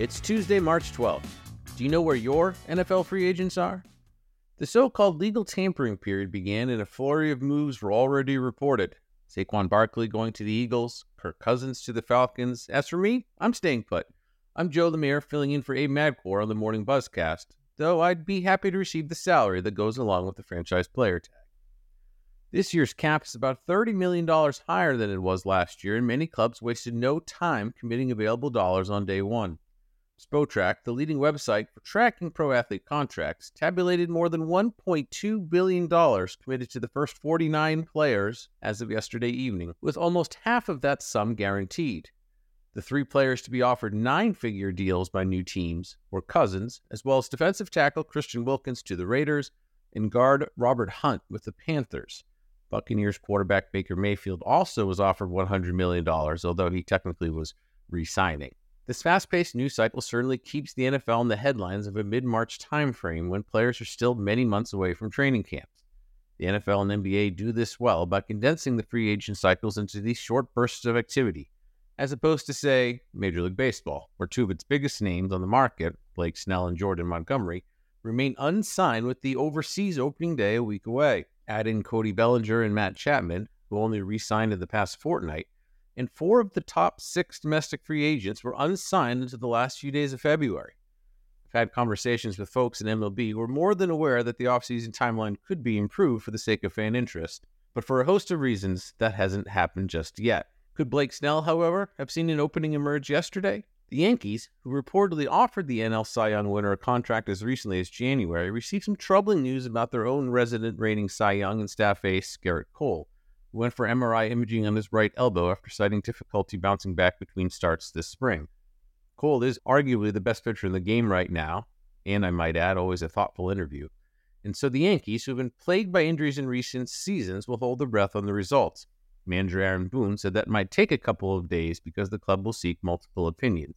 It's Tuesday, March 12th. Do you know where your NFL free agents are? The so-called legal tampering period began and a flurry of moves were already reported. Saquon Barkley going to the Eagles, Kirk Cousins to the Falcons. As for me, I'm staying put. I'm Joe Lemire filling in for Abe Madkour on the Morning Buzzcast, though I'd be happy to receive the salary that goes along with the franchise player tag. This year's cap is about $30 million higher than it was last year, and many clubs wasted no time committing available dollars on day one. Spotrac, the leading website for tracking pro athlete contracts, tabulated more than $1.2 billion committed to the first 49 players as of yesterday evening, with almost half of that sum guaranteed. The three players to be offered nine-figure deals by new teams were Cousins, as well as defensive tackle Christian Wilkins to the Raiders and guard Robert Hunt with the Panthers. Buccaneers quarterback Baker Mayfield also was offered $100 million, although he technically was re-signing. This fast-paced news cycle certainly keeps the NFL in the headlines of a mid-March timeframe when players are still many months away from training camps. The NFL and NBA do this well by condensing the free agent cycles into these short bursts of activity, as opposed to, say, Major League Baseball, where two of its biggest names on the market, Blake Snell and Jordan Montgomery, remain unsigned with the overseas opening day a week away. Add in Cody Bellinger and Matt Chapman, who only re-signed in the past fortnight, and four of the top six domestic free agents were unsigned until the last few days of February. I've had conversations with folks in MLB who are more than aware that the offseason timeline could be improved for the sake of fan interest, but for a host of reasons, that hasn't happened just yet. Could Blake Snell, however, have seen an opening emerge yesterday? The Yankees, who reportedly offered the NL Cy Young winner a contract as recently as January, received some troubling news about their own resident reigning Cy Young and staff ace, Gerrit Cole, who went for MRI imaging on his right elbow after citing difficulty bouncing back between starts this spring. Cole is arguably the best pitcher in the game right now, and I might add, always a thoughtful interview. And so the Yankees, who have been plagued by injuries in recent seasons, will hold their breath on the results. Manager Aaron Boone said that might take a couple of days because the club will seek multiple opinions.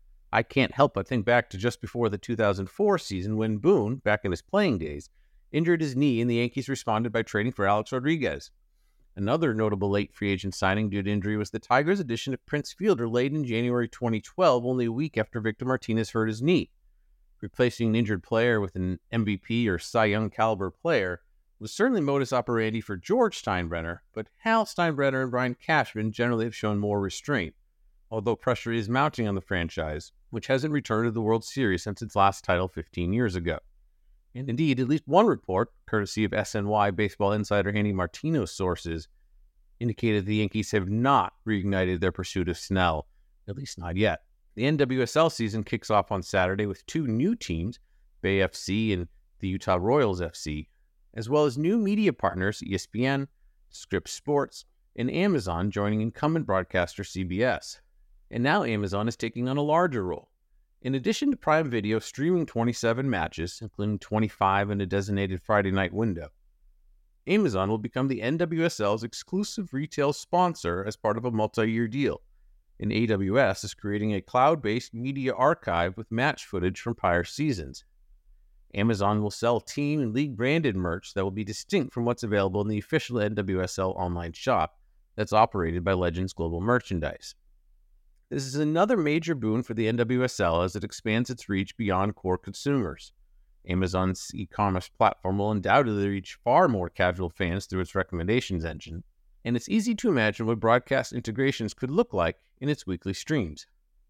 I can't help but think back to just before the 2004 season when Boone, back in his playing days, injured his knee and the Yankees responded by trading for Alex Rodriguez. Another notable late free agent signing due to injury was the Tigers' addition of Prince Fielder late in January 2012, only a week after Victor Martinez hurt his knee. Replacing an injured player with an MVP or Cy Young caliber player was certainly modus operandi for George Steinbrenner, but Hal Steinbrenner and Brian Cashman generally have shown more restraint, although pressure is mounting on the franchise, which hasn't returned to the World Series since its last title 15 years ago. And indeed, at least one report, courtesy of SNY baseball insider Andy Martino's sources, indicated the Yankees have not reignited their pursuit of Snell, at least not yet. The NWSL season kicks off on Saturday with two new teams, Bay FC and the Utah Royals FC, as well as new media partners ESPN, Scripps Sports, and Amazon joining incumbent broadcaster CBS. And now Amazon is taking on a larger role. In addition to Prime Video streaming 27 matches, including 25 in a designated Friday night window, Amazon will become the NWSL's exclusive retail sponsor as part of a multi-year deal, and AWS is creating a cloud-based media archive with match footage from prior seasons. Amazon will sell team and league-branded merch that will be distinct from what's available in the official NWSL online shop that's operated by Legends Global Merchandise. This is another major boon for the NWSL as it expands its reach beyond core consumers. Amazon's e-commerce platform will undoubtedly reach far more casual fans through its recommendations engine, and it's easy to imagine what broadcast integrations could look like in its weekly streams.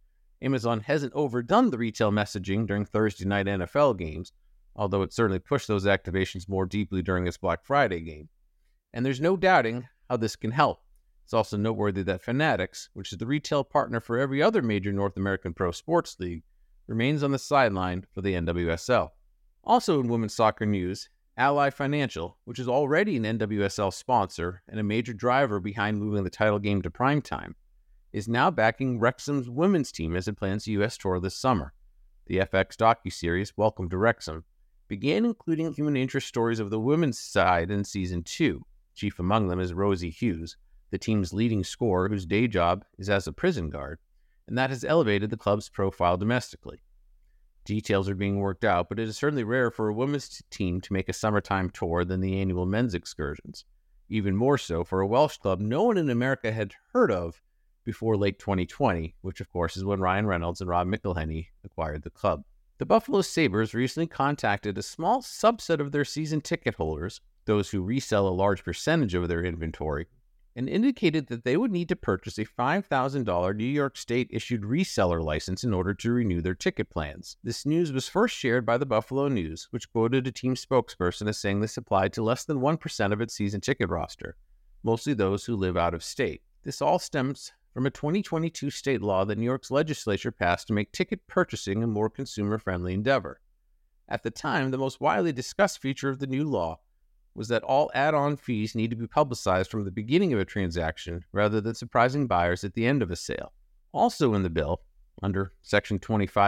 Amazon hasn't overdone the retail messaging during Thursday night NFL games, although it certainly pushed those activations more deeply during its Black Friday game. And there's no doubting how this can help. It's also noteworthy that Fanatics, which is the retail partner for every other major North American pro sports league, remains on the sideline for the NWSL. Also in women's soccer news, Ally Financial, which is already an NWSL sponsor and a major driver behind moving the title game to primetime, is now backing Wrexham's women's team as it plans the U.S. tour this summer. The FX docuseries, Welcome to Wrexham, began including human interest stories of the women's side in Season 2. Chief among them is Rosie Hughes, the team's leading scorer whose day job is as a prison guard, and that has elevated the club's profile domestically. Details are being worked out, but it is certainly rare for a women's team to make a summertime tour than the annual men's excursions. Even more so for a Welsh club no one in America had heard of before late 2020, which of course is when Ryan Reynolds and Rob McElhenney acquired the club. The Buffalo Sabres recently contacted a small subset of their season ticket holders, those who resell a large percentage of their inventory, and indicated that they would need to purchase a $5,000 New York State-issued reseller license in order to renew their ticket plans. This news was first shared by the Buffalo News, which quoted a team spokesperson as saying this applied to less than 1% of its season ticket roster, mostly those who live out of state. This all stems from a 2022 state law that New York's legislature passed to make ticket purchasing a more consumer-friendly endeavor. At the time, the most widely discussed feature of the new law was that all add-on fees need to be publicized from the beginning of a transaction rather than surprising buyers at the end of a sale. Also in the bill, under Section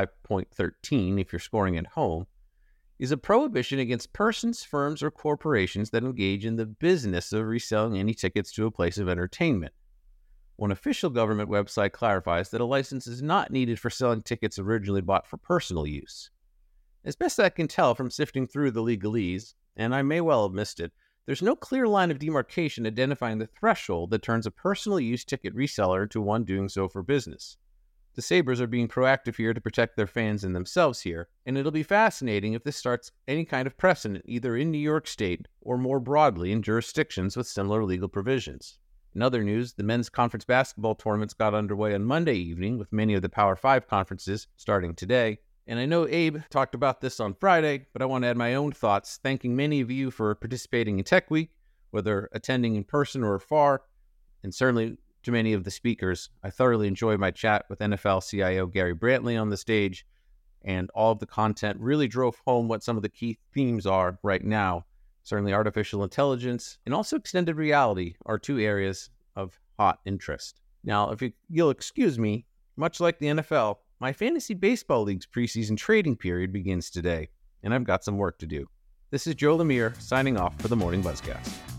25.13, if you're scoring at home, is a prohibition against persons, firms, or corporations that engage in the business of reselling any tickets to a place of entertainment. One official government website clarifies that a license is not needed for selling tickets originally bought for personal use. As best I can tell from sifting through the legalese, and I may well have missed it, there's no clear line of demarcation identifying the threshold that turns a personal use ticket reseller to one doing so for business. The Sabres are being proactive here to protect their fans and themselves here, and it'll be fascinating if this starts any kind of precedent either in New York State or more broadly in jurisdictions with similar legal provisions. In other news, the men's conference basketball tournaments got underway on Monday evening, with many of the Power 5 conferences starting today. And I know Abe talked about this on Friday, but I want to add my own thoughts, thanking many of you for participating in Tech Week, whether attending in person or afar, and certainly to many of the speakers. I thoroughly enjoyed my chat with NFL CIO Gary Brantley on the stage, and all of the content really drove home what some of the key themes are right now. Certainly artificial intelligence and also extended reality are two areas of hot interest. Now, if you'll excuse me, much like the NFL, my fantasy baseball league's preseason trading period begins today, and I've got some work to do. This is Joe Lemire signing off for the Morning Buzzcast.